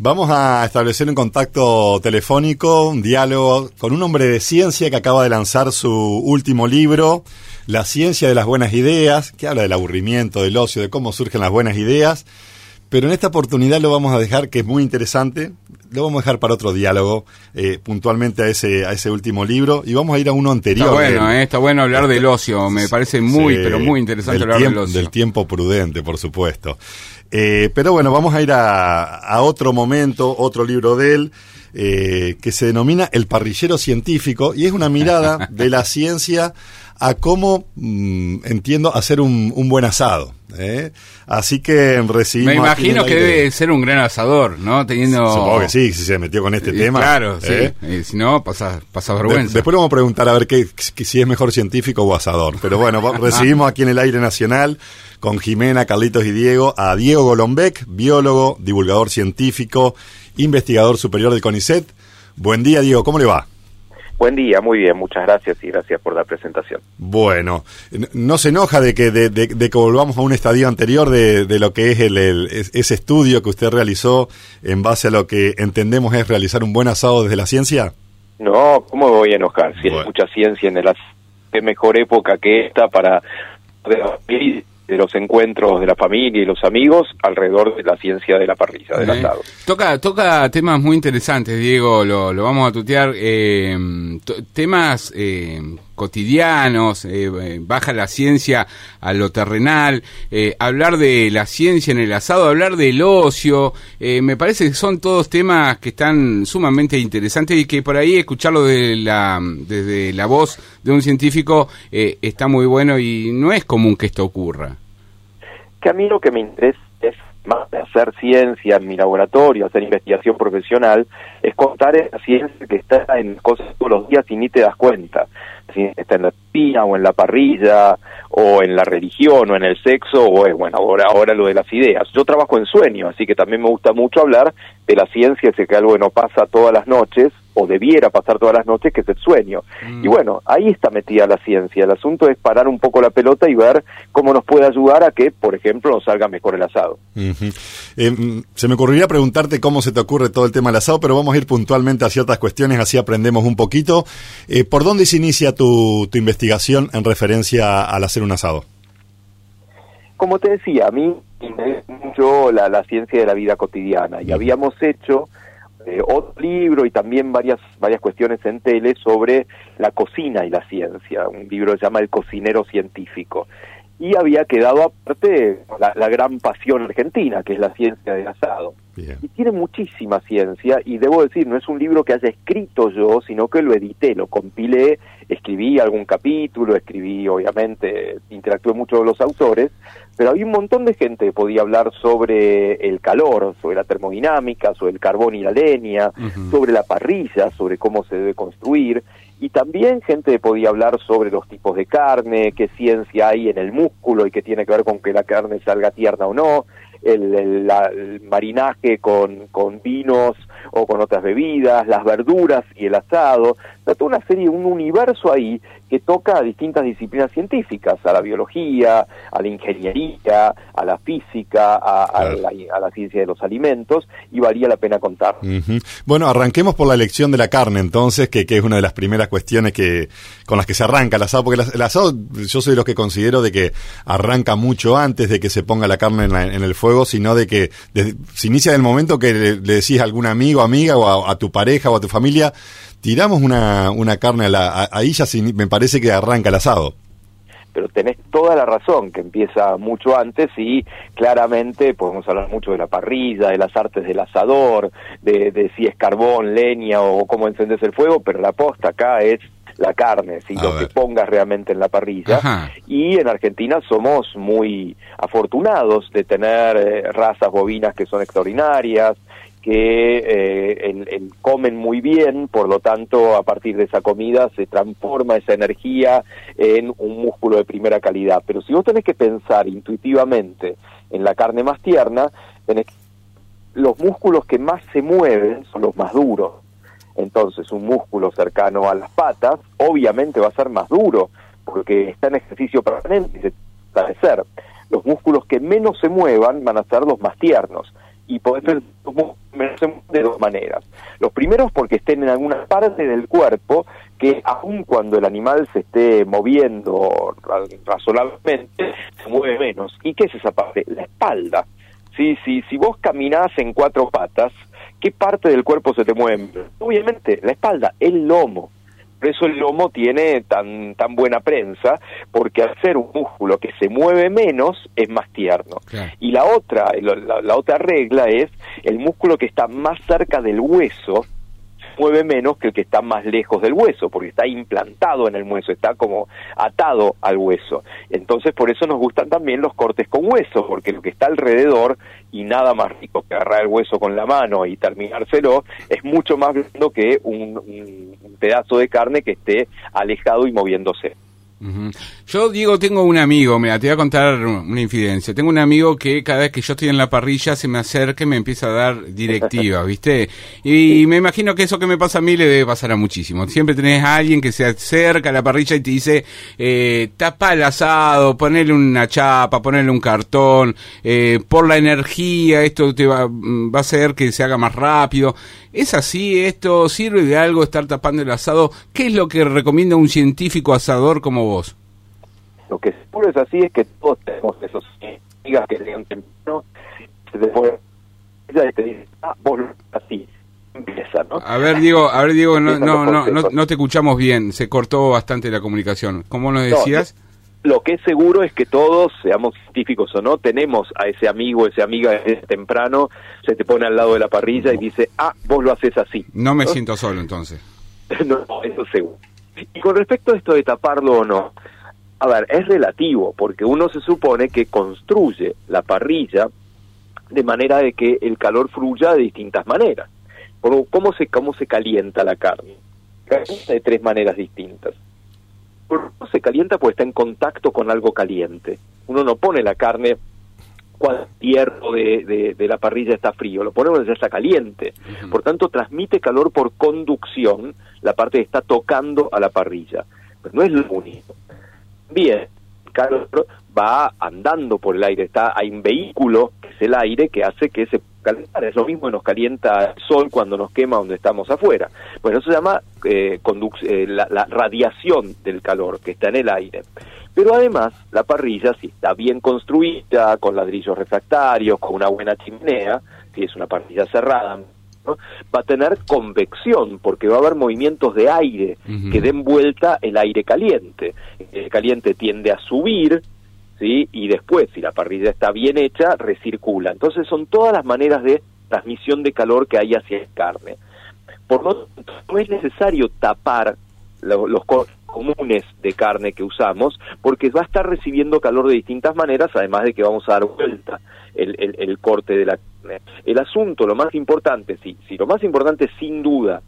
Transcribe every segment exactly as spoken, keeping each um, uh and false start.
Vamos a establecer un contacto telefónico, un diálogo con un hombre de ciencia que acaba de lanzar su último libro, La ciencia de las buenas ideas, que habla del aburrimiento, del ocio, de cómo surgen las buenas ideas. Pero en esta oportunidad lo vamos a dejar, que es muy interesante, lo vamos a dejar para otro diálogo, eh, puntualmente a ese a ese último libro, y vamos a ir a uno anterior. Está bueno, del, eh, está bueno hablar este, del ocio, me parece muy, sí, pero muy interesante hablar tiempo, del ocio. Del tiempo prudente, por supuesto. Eh, pero bueno, vamos a ir a, a otro momento, otro libro de él, eh, que se denomina El parrillero científico, y es una mirada de la ciencia a cómo, mmm, entiendo, hacer un, un buen asado. ¿eh? Así que recibimos... Me imagino que debe ser un gran asador, ¿no? Teniendo... Supongo que sí, si se metió con este eh, tema. Claro, ¿eh? sí. Eh, si no, pasa, pasa vergüenza. De, después le vamos a preguntar a ver qué, que, si es mejor científico o asador. Pero bueno, recibimos aquí en el Aire Nacional con Jimena, Carlitos y Diego a Diego Golombek, biólogo, divulgador científico, investigador superior del CONICET. Buen día, Diego, ¿cómo le va? Buen día, muy bien, muchas gracias y gracias por la presentación. Bueno, ¿no se enoja de que de, de, de que volvamos a un estadio anterior de, de lo que es el, el ese estudio que usted realizó en base a lo que entendemos es realizar un buen asado desde la ciencia? No, ¿cómo me voy a enojar? Si bueno. Hay mucha ciencia en el asado, qué mejor época que esta para de los encuentros de la familia y los amigos alrededor de la ciencia de la parrilla, del eh, asado. Toca toca temas muy interesantes, Diego, lo, lo vamos a tutear, eh, t- temas eh, cotidianos, eh, baja la ciencia a lo terrenal, eh, hablar de la ciencia en el asado, hablar del ocio, eh, me parece que son todos temas que están sumamente interesantes y que por ahí escucharlo de la, desde la voz de un científico eh, está muy bueno y no es común que esto ocurra. Que a mí lo que me interesa es, más de hacer ciencia en mi laboratorio, hacer investigación profesional, es contar esa ciencia que está en cosas todos los días y ni te das cuenta. Si está en la espina o en la parrilla o en la religión o en el sexo o es, bueno, ahora, ahora lo de las ideas. Yo trabajo en sueño, así que también me gusta mucho hablar de la ciencia, sé que algo que no pasa todas las noches o debiera pasar todas las noches, que es el sueño. Mm. Y bueno, ahí está metida la ciencia. El asunto es parar un poco la pelota y ver cómo nos puede ayudar a que, por ejemplo, nos salga mejor el asado. Uh-huh. Eh, se me ocurriría preguntarte cómo se te ocurre todo el tema del asado, pero vamos a ir puntualmente a ciertas cuestiones, así aprendemos un poquito. Eh, ¿Por dónde se inicia tu, tu investigación en referencia al hacer un asado? Como te decía, a mí me interesa mucho la, la ciencia de la vida cotidiana, y uh-huh. habíamos hecho Eh, otro libro y también varias varias cuestiones en tele sobre la cocina y la ciencia, un libro que se llama El cocinero científico, y había quedado aparte la, la gran pasión argentina, que es la ciencia del asado. Bien. Y tiene muchísima ciencia, y debo decir, no es un libro que haya escrito yo, sino que lo edité, lo compilé, escribí algún capítulo, escribí, obviamente, interactué mucho con los autores, pero había un montón de gente que podía hablar sobre el calor, sobre la termodinámica, sobre el carbón y la leña, uh-huh. sobre la parrilla, sobre cómo se debe construir, y también gente que podía hablar sobre los tipos de carne, qué ciencia hay en el músculo y qué tiene que ver con que la carne salga tierna o no, el, el, la, el marinaje con, con vinos o con otras bebidas, las verduras y el asado, toda una serie, un universo ahí que toca a distintas disciplinas científicas, a la biología, a la ingeniería, a la física, a, a, claro. la, a la ciencia de los alimentos, y valía la pena contar. Uh-huh. Bueno, arranquemos por la elección de la carne, entonces, que, que es una de las primeras cuestiones que con las que se arranca el asado, porque el, el asado, yo soy de los que considero de que arranca mucho antes de que se ponga la carne en, la, en el fuego, sino de que desde, se inicia en el momento que le, le decís a algún amigo, amiga, o a, a tu pareja o a tu familia, tiramos una, una carne a la, a, ahí ya se, me parece que arranca el asado. Pero tenés toda la razón, que empieza mucho antes, y claramente podemos hablar mucho de la parrilla, de las artes del asador, de, de si es carbón, leña o cómo encendés el fuego, pero la posta acá es la carne, si lo que pongas realmente en la parrilla. Ajá. Y en Argentina somos muy afortunados de tener eh, razas bovinas que son extraordinarias, que eh, el, el comen muy bien, por lo tanto, a partir de esa comida se transforma esa energía en un músculo de primera calidad. Pero si vos tenés que pensar intuitivamente en la carne más tierna, tenés que... los músculos que más se mueven son los más duros. Entonces, un músculo cercano a las patas, obviamente va a ser más duro, porque está en ejercicio permanente y se puede padecer. Los músculos que menos se muevan van a ser los más tiernos. y podés ver de dos maneras. Los primeros porque estén en alguna parte del cuerpo que aun cuando el animal se esté moviendo razonablemente, se mueve menos. ¿Y qué es esa parte? La espalda. Sí, sí, si vos caminás en cuatro patas, ¿qué parte del cuerpo se te mueve? Obviamente, la espalda, el lomo. Por eso el lomo tiene tan tan buena prensa, porque al ser un músculo que se mueve menos, es más tierno. Claro. Y la otra, la, la otra regla es, el músculo que está más cerca del hueso, mueve menos que el que está más lejos del hueso, porque está implantado en el hueso, está como atado al hueso. Entonces, por eso nos gustan también los cortes con hueso, porque lo que está alrededor, y nada más rico que agarrar el hueso con la mano y terminárselo, es mucho más blando que un, un, un pedazo de carne que esté alejado y moviéndose. Uh-huh. Yo, Diego, tengo un amigo, mira, te voy a contar una infidencia. Tengo un amigo que cada vez que yo estoy en la parrilla se me acerca y me empieza a dar directivas, ¿viste? Y me imagino que eso que me pasa a mí le debe pasar a muchísimo. Siempre tenés a alguien que se acerca a la parrilla y te dice, eh, tapa el asado, ponele una chapa, ponele un cartón, eh, por la energía, esto te va, va a hacer que se haga más rápido. ¿Es así esto? ¿Sirve de algo estar tapando el asado? ¿Qué es lo que recomienda un científico asador como vos? Lo que seguro es así es que todos tenemos esos amigas que llegan temprano, se te pone ella y te dice, ah, vos así, empieza, ¿no? A ver, Diego, a ver, Diego, no, no, no, no, no te escuchamos bien, se cortó bastante la comunicación. ¿Cómo nos decías? No, lo que es seguro es que todos, seamos científicos o no, tenemos a ese amigo, esa amiga desde temprano, se te pone al lado de la parrilla y dice, ah, vos lo haces así. No me ¿no? siento solo, entonces. No, eso seguro. Y con respecto a esto de taparlo o no, a ver, es relativo, porque uno se supone que construye la parrilla de manera de que el calor fluya de distintas maneras. ¿Cómo se, cómo se calienta la carne? Calienta de tres maneras distintas. Uno se calienta porque está en contacto con algo caliente. Uno no pone la carne cuando el hierro de, de, de la parrilla está frío, lo ponemos cuando ya está caliente. Uh-huh. Por tanto, transmite calor por conducción, la parte que está tocando a la parrilla. Pero no es lo único. Bien, el calor va andando por el aire, está, hay un vehículo, que es el aire, que hace que se calentar. Es lo mismo que nos calienta el sol cuando nos quema donde estamos afuera. Bueno, eso se llama eh, conduc- eh, la, la radiación del calor que está en el aire. Pero además, la parrilla, si está bien construida, con ladrillos refractarios, con una buena chimenea, si es una parrilla cerrada, ¿no?, va a tener convección, porque va a haber movimientos de aire uh-huh. que den vuelta el aire caliente. El caliente tiende a subir, ¿sí? Y después, si la parrilla está bien hecha, recircula. Entonces son todas las maneras de transmisión de calor que hay hacia la carne. Por lo tanto, no es necesario tapar lo, los cortes comunes de carne que usamos, porque va a estar recibiendo calor de distintas maneras, además de que vamos a dar vuelta el, el, el corte de la carne. El asunto, lo más importante, si, si lo más importante sin duda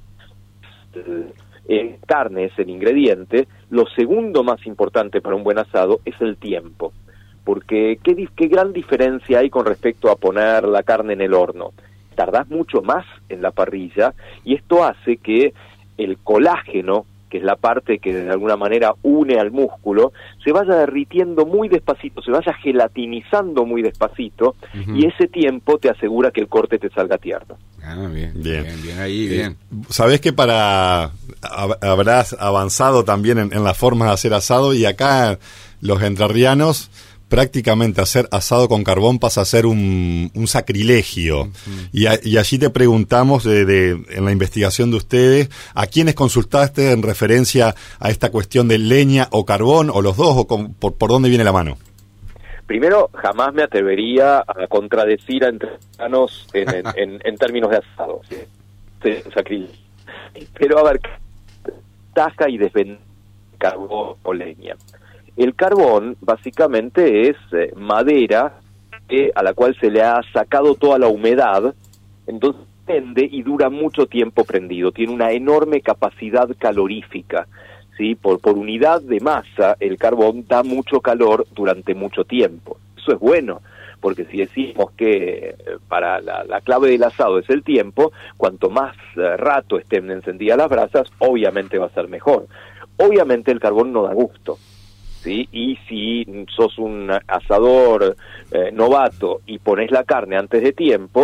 en carne es el ingrediente, lo segundo más importante para un buen asado es el tiempo. Porque ¿qué, qué gran diferencia hay con respecto a poner la carne en el horno? Tardás mucho más en la parrilla y esto hace que el colágeno, que es la parte que de alguna manera une al músculo, se vaya derritiendo muy despacito, se vaya gelatinizando muy despacito, uh-huh. y ese tiempo te asegura que el corte te salga tierno. Ah, bien, bien, bien, bien ahí, bien. Eh, Sabés que para hab- habrás avanzado también en, en las formas de hacer asado, y acá los entrerrianos prácticamente hacer asado con carbón pasa a ser un, un sacrilegio. Uh-huh. Y, a, y allí te preguntamos, de, de, en la investigación de ustedes, ¿a quiénes consultaste en referencia a esta cuestión de leña o carbón, o los dos, o con, por, por dónde viene la mano? Primero, jamás me atrevería a contradecir a entrerrianos en, en, en, en términos de asado. ¿Sí? Sí, sacrilegio. Pero a ver, ventaja y desventaja carbón o leña. El carbón básicamente es eh, madera eh, a la cual se le ha sacado toda la humedad, entonces prende y dura mucho tiempo prendido, tiene una enorme capacidad calorífica, ¿sí? Por, por unidad de masa el carbón da mucho calor durante mucho tiempo. Eso es bueno, porque si decimos que eh, para la, la clave del asado es el tiempo, cuanto más eh, rato estén encendidas las brasas, obviamente va a ser mejor. Obviamente el carbón no da gusto. ¿Sí? Y si sos un asador eh, novato y pones la carne antes de tiempo,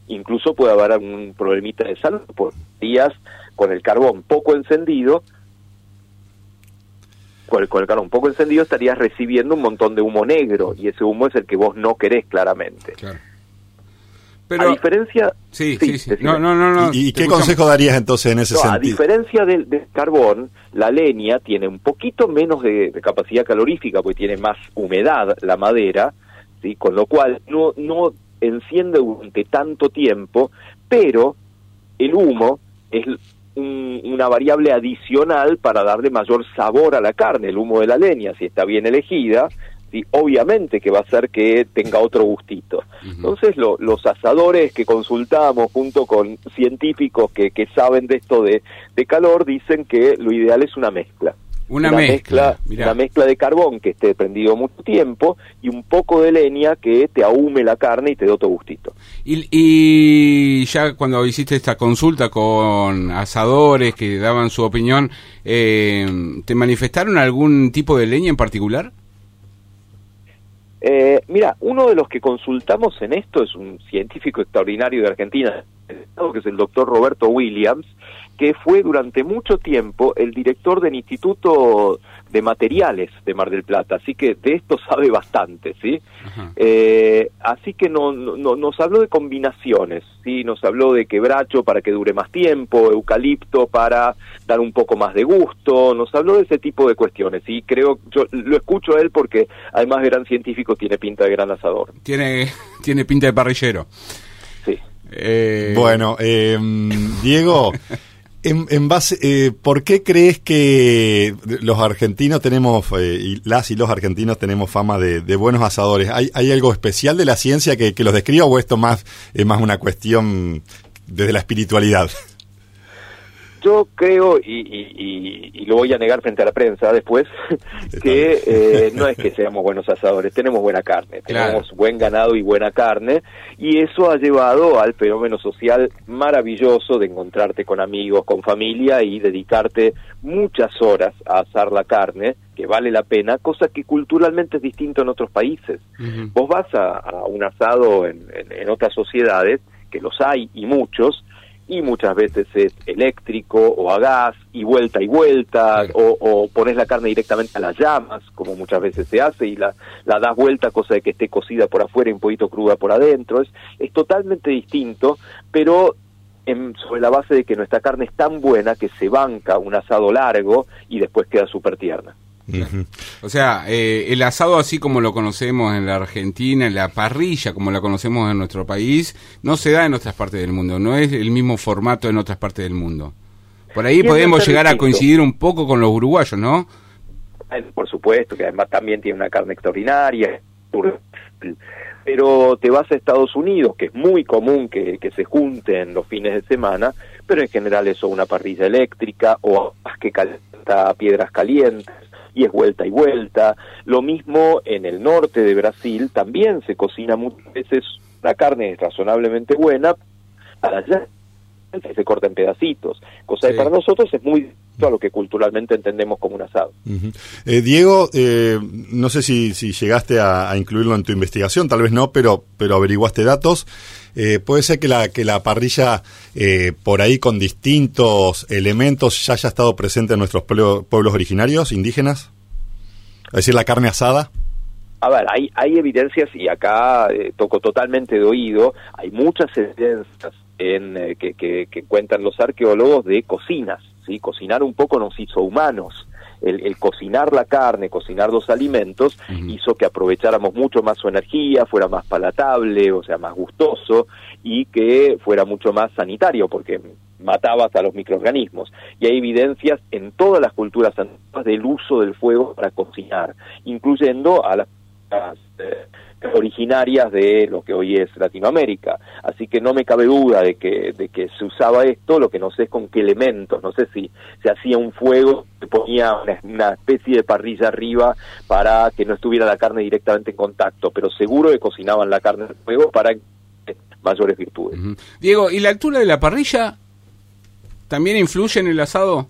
incluso puede haber algún problemita de salud, por días con el carbón poco encendido, con el, con el carbón poco encendido estarías recibiendo un montón de humo negro, y ese humo es el que vos no querés claramente. Claro. Pero, a diferencia... Sí, sí, sí. No, no, no, no. ¿Y, y qué consejo darías entonces en ese no, sentido? A diferencia del, del carbón, la leña tiene un poquito menos de, de capacidad calorífica, porque tiene más humedad la madera, ¿sí? Con lo cual no, no enciende durante tanto tiempo, pero el humo es un, una variable adicional para darle mayor sabor a la carne. El humo de la leña, si está bien elegida, ¿sí? Obviamente que va a hacer que tenga otro gustito. Uh-huh. Entonces lo, los asadores que consultamos junto con científicos que, que saben de esto de, de calor dicen que lo ideal es una mezcla. Una, una mezcla, mezcla una mezcla de carbón que esté prendido mucho tiempo y un poco de leña que te ahume la carne y te dé otro gustito. Y, y ya cuando hiciste esta consulta con asadores que daban su opinión, eh, ¿te manifestaron algún tipo de leña en particular? Eh, mira, uno de los que consultamos en esto es un científico extraordinario de Argentina, que es el doctor Roberto Williams, que fue durante mucho tiempo el director del Instituto de Materiales de Mar del Plata, así que de esto sabe bastante, ¿sí? Eh, así que no, no, nos habló de combinaciones, ¿sí? Nos habló de quebracho para que dure más tiempo, eucalipto para dar un poco más de gusto, nos habló de ese tipo de cuestiones, y creo, yo lo escucho a él porque además de gran científico tiene pinta de gran asador. Tiene, tiene pinta de parrillero. Sí. Eh... Bueno, eh, Diego... En, en base, eh, ¿por qué crees que los argentinos tenemos, eh, y las y los argentinos tenemos fama de, de buenos asadores? ¿Hay, hay algo especial de la ciencia que, que los describa, o esto más es más una cuestión desde la espiritualidad? Yo creo, y, y, y, y lo voy a negar frente a la prensa después, que eh, no es que seamos buenos asadores, tenemos buena carne, tenemos claro. buen ganado y buena carne, y eso ha llevado al fenómeno social maravilloso de encontrarte con amigos, con familia y dedicarte muchas horas a asar la carne, que vale la pena, cosa que culturalmente es distinto en otros países. Uh-huh. Vos vas a, a un asado en, en, en otras sociedades, que los hay y muchos, y muchas veces es eléctrico o a gas y vuelta y vuelta, sí. o, o pones la carne directamente a las llamas, como muchas veces se hace, y la, la das vuelta, cosa de que esté cocida por afuera y un poquito cruda por adentro. Es, es totalmente distinto, pero en, sobre la base de que nuestra carne es tan buena que se banca un asado largo y después queda súper tierna. Uh-huh. O sea, eh, el asado así como lo conocemos en la Argentina, la parrilla como la conocemos en nuestro país, no se da en otras partes del mundo, no es el mismo formato en otras partes del mundo. Por ahí podemos llegar a coincidir un poco con los uruguayos, ¿no? Por supuesto, que además también tiene una carne extraordinaria, pero te vas a Estados Unidos, que es muy común que, que se junten los fines de semana, pero en general eso es una parrilla eléctrica o que calienta piedras calientes, y es vuelta y vuelta. Lo mismo en el norte de Brasil, también se cocina muchas veces la carne es razonablemente buena, a la llama se corta en pedacitos, cosa sí. que para nosotros es muy distinto a lo que culturalmente entendemos como un asado. Uh-huh. eh, Diego, eh, no sé si, si llegaste a, a incluirlo en tu investigación, tal vez no, pero, pero averiguaste datos. Eh, ¿Puede ser que la, que la parrilla eh, por ahí con distintos elementos ya haya estado presente en nuestros pueblo, pueblos originarios, indígenas? Es decir, la carne asada. A ver, hay, hay evidencias, y acá eh, toco totalmente de oído, hay muchas evidencias en, eh, que, que, que cuentan los arqueólogos de cocinas, ¿sí? Cocinar un poco nos hizo humanos. El, el cocinar la carne, cocinar los alimentos, uh-huh. hizo que aprovecháramos mucho más su energía, fuera más palatable, o sea, más gustoso, y que fuera mucho más sanitario, porque matabas a los microorganismos. Y hay evidencias en todas las culturas antiguas del uso del fuego para cocinar, incluyendo a las eh, originarias de lo que hoy es Latinoamérica. Así que no me cabe duda de que de que se usaba esto, lo que no sé es con qué elementos, no sé si se hacía un fuego, se ponía una, una especie de parrilla arriba para que no estuviera la carne directamente en contacto, pero seguro que cocinaban la carne en fuego para mayores virtudes. Uh-huh. Diego, ¿y la altura de la parrilla también influye en el asado?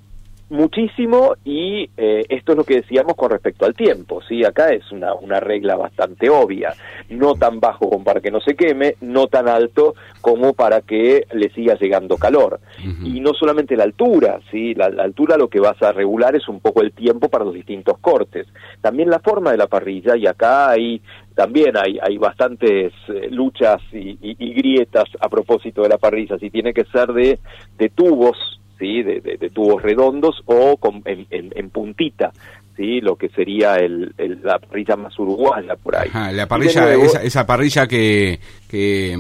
muchísimo, y eh, esto es lo que decíamos con respecto al tiempo, ¿sí? Acá es una, una regla bastante obvia, no tan bajo como para que no se queme, no tan alto como para que le siga llegando calor. Uh-huh. Y no solamente la altura, ¿sí? La, la altura lo que vas a regular es un poco el tiempo para los distintos cortes. También la forma de la parrilla, y acá hay también hay, hay bastantes eh, luchas y, y, y grietas a propósito de la parrilla, si tiene que ser de, de tubos, ¿sí? de, de, de tubos redondos o con, en, en, en puntita, ¿sí? Lo que sería el, el, la parrilla más uruguaya por ahí. Ajá, la parrilla, nuevo, esa, esa parrilla que, que,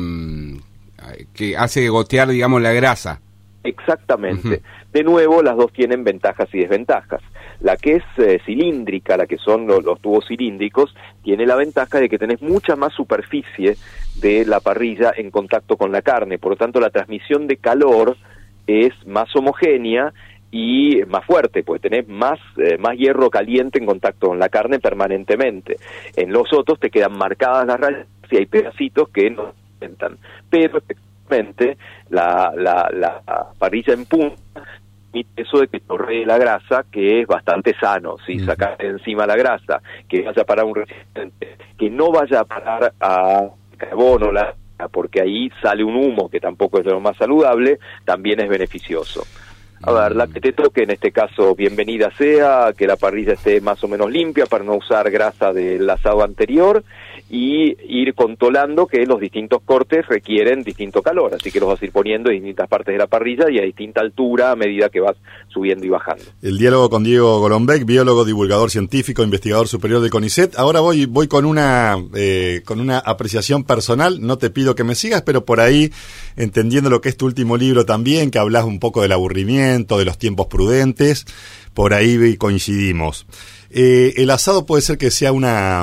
que hace gotear, digamos, la grasa. Exactamente. Uh-huh. De nuevo, las dos tienen ventajas y desventajas. La que es eh, cilíndrica, la que son lo, los tubos cilíndricos, tiene la ventaja de que tenés mucha más superficie de la parrilla en contacto con la carne, por lo tanto la transmisión de calor es más homogénea y más fuerte, pues tenés más, eh, más hierro caliente en contacto con la carne permanentemente. En los otros te quedan marcadas las rayas y hay pedacitos que no se aumentan, pero efectivamente la, la, la parrilla en punta eso de que chorree la grasa, que es bastante sano, si ¿sí? Sacar de encima la grasa, que vaya a parar un recipiente, que no vaya a parar a carbono, la, porque ahí sale un humo que tampoco es de lo más saludable, también es beneficioso. A ver, la que te toque en este caso, bienvenida sea, que la parrilla esté más o menos limpia para no usar grasa del asado anterior y ir controlando que los distintos cortes requieren distinto calor, así que los vas a ir poniendo en distintas partes de la parrilla y a distinta altura a medida que vas subiendo y bajando. El diálogo con Diego Golombek, biólogo, divulgador científico, investigador superior del CONICET. Ahora voy voy con una eh, con una apreciación personal, no te pido que me sigas, pero por ahí, entendiendo lo que es tu último libro también, que hablas un poco del aburrimiento, de los tiempos prudentes, por ahí coincidimos. Eh, el asado puede ser que sea una...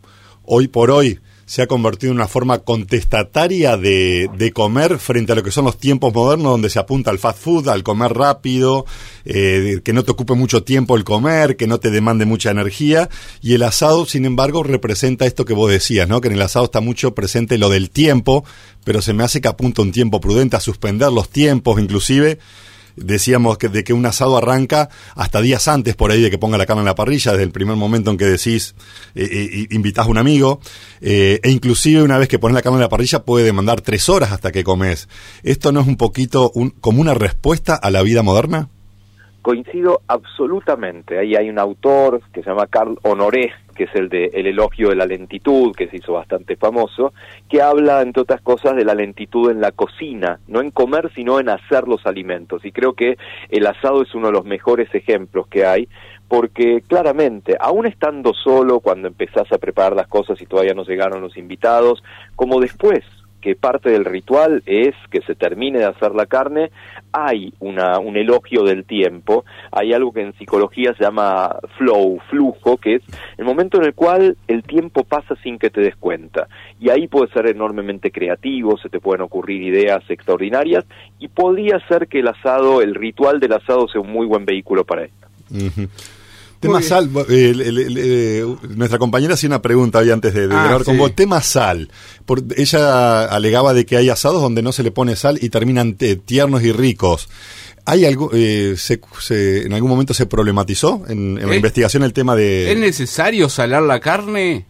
hoy por hoy se ha convertido en una forma contestataria de, de comer frente a lo que son los tiempos modernos, donde se apunta al fast food, al comer rápido, eh, que no te ocupe mucho tiempo el comer, que no te demande mucha energía, y el asado, sin embargo, representa esto que vos decías, ¿no? Que en el asado está mucho presente lo del tiempo, pero se me hace que apunta un tiempo prudente, a suspender los tiempos, inclusive. Decíamos que de que un asado arranca hasta días antes por ahí de que ponga la carne en la parrilla, desde el primer momento en que decís, eh, eh, invitás a un amigo, eh, e inclusive una vez que pones la carne en la parrilla puede demandar tres horas hasta que comes. ¿Esto no es un poquito un, como una respuesta a la vida moderna? Coincido absolutamente. Ahí hay un autor que se llama Carl Honoré, que es el de El elogio de la lentitud, que se hizo bastante famoso, que habla, entre otras cosas, de la lentitud en la cocina, no en comer, sino en hacer los alimentos. Y creo que el asado es uno de los mejores ejemplos que hay, porque claramente, aún estando solo, cuando empezás a preparar las cosas y todavía no llegaron los invitados, como después, que parte del ritual es que se termine de hacer la carne, hay una, un elogio del tiempo, hay algo que en psicología se llama flow, flujo, que es el momento en el cual el tiempo pasa sin que te des cuenta, y ahí puede ser enormemente creativo, se te pueden ocurrir ideas extraordinarias, y podría ser que el asado, el ritual del asado sea un muy buen vehículo para esto. Uh-huh. Tema sal, eh, el, el, el, eh, nuestra compañera hacía una pregunta hoy antes de, de ah, grabar sí. con vos. Tema sal. Por, ella alegaba de que hay asados donde no se le pone sal y terminan te, tiernos y ricos. ¿Hay algo, eh, se, se, en algún momento se problematizó en, en la investigación el tema de... ¿Es necesario salar la carne?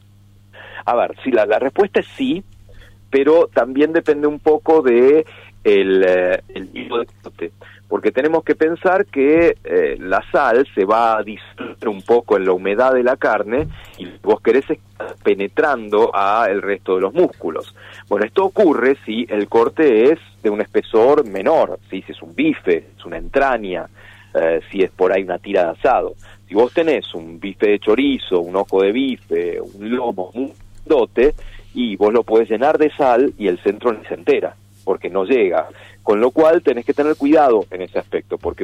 A ver, sí, la, la respuesta es sí, pero también depende un poco de el, eh, el tipo de corte. Porque tenemos que pensar que eh, la sal se va a disolver un poco en la humedad de la carne y vos querés estar penetrando a el resto de los músculos. Bueno, esto ocurre si el corte es de un espesor menor, ¿sí? Si es un bife, es una entraña, eh, si es por ahí una tira de asado. Si vos tenés un bife de chorizo, un ojo de bife, un lomo, un dote, y vos lo podés llenar de sal y el centro ni se entera, porque no llega. Con lo cual tenés que tener cuidado en ese aspecto, porque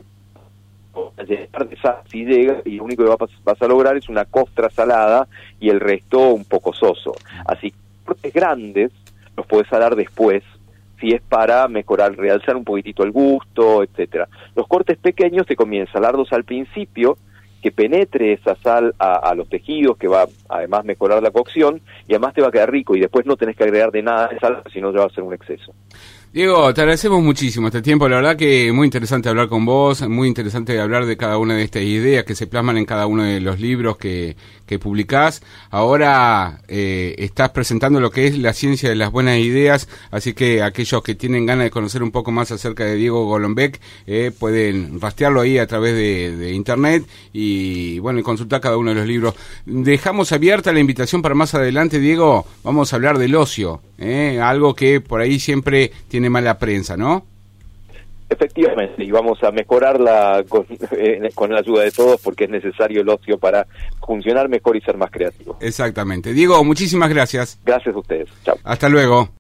si llega y lo único que vas a lograr es una costra salada y el resto un poco soso. Así que cortes grandes los podés salar después, si es para mejorar, realzar un poquitito el gusto, etcétera. Los cortes pequeños te conviene salarlos al principio, que penetre esa sal a, a los tejidos, que va además mejorar la cocción, y además te va a quedar rico, y después no tenés que agregar de nada de sal, si no ya va a ser un exceso. Diego, te agradecemos muchísimo este tiempo, la verdad que muy interesante hablar con vos, muy interesante hablar de cada una de estas ideas que se plasman en cada uno de los libros que, que publicás. Ahora eh, estás presentando lo que es la ciencia de las buenas ideas, así que aquellos que tienen ganas de conocer un poco más acerca de Diego Golombek eh, pueden rastrearlo ahí a través de, de internet y bueno, y consultar cada uno de los libros. Dejamos abierta la invitación para más adelante, Diego, vamos a hablar del ocio, eh, algo que por ahí siempre tiene mala prensa, ¿no? Efectivamente, y vamos a mejorarla con, eh, con la ayuda de todos porque es necesario el ocio para funcionar mejor y ser más creativo. Exactamente. Diego, muchísimas gracias. Gracias a ustedes. Chao. Hasta luego.